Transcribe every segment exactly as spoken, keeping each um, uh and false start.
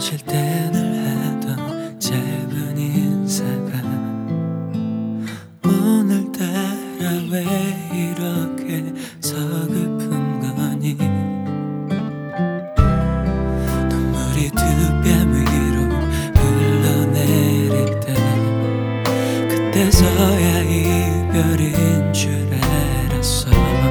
헤어질 때 늘 하던 짧은 인사가 오늘따라 왜 이렇게 서글픈 거니. 눈물이 두 뺨 위로 흘러내릴 때 그때서야 이별인 줄 알았어.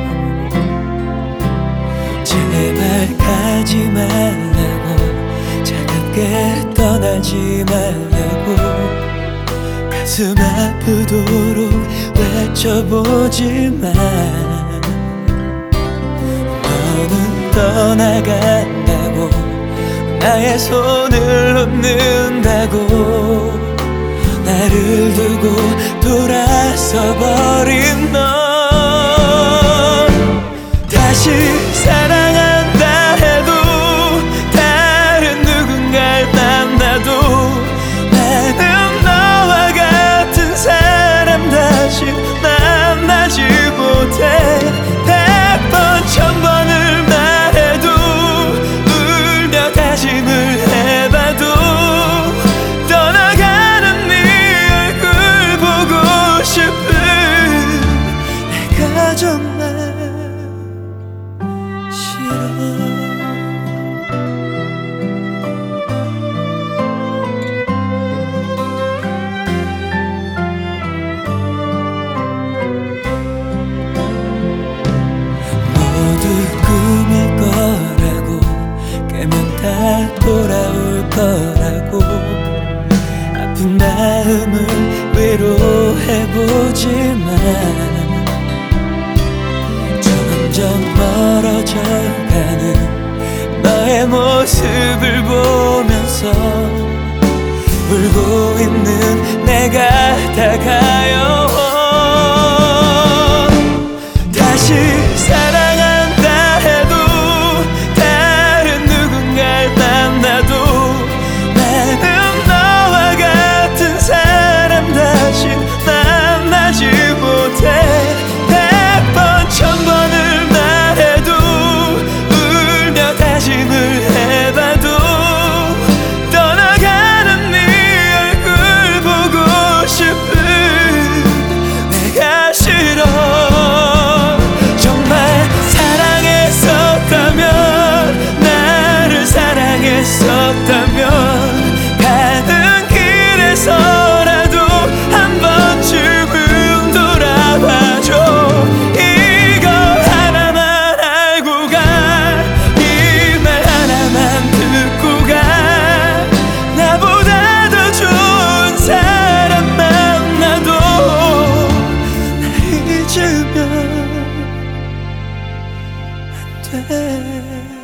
제발 가지 말라고, 차갑게 떠나지 말라고 가슴 아프도록 외쳐보지만 너는 떠나간다고, 나의 손을 놓는다고, 나를 두고 돌아서 버린 너. 다시 사랑한다 해도 다른 누군가를 만나도 나는 너와 같은 사람 다시 만나지 못해. 백 번 천 번을 말해도 울며 다짐을 해봐도 떠나가는 네 얼굴 보고 싶은 내가 정말 꿈일 거라고, 깨면 다 돌아올 거라고 아픈 마음을 위로해보지만 점점 멀어져가는 너의 모습을 보면서 울고 있는 내가 다가요. 다시 사랑한다 해도 다른 누군가를 만나도 나는 너와 같은 사람 다시 만나지 못해. 백 번 천 번을 말해도 울며 다짐을 해봐도 떠나가는 네 얼굴 보고 싶은 내가 싫어. 사랑했었다면 가는 길에서라도 한 번쯤은 돌아봐줘. 이거 하나만 알고 가, 이 말 하나만 듣고 가. 나보다 더 좋은 사람 만나도 날 잊으면 안 돼.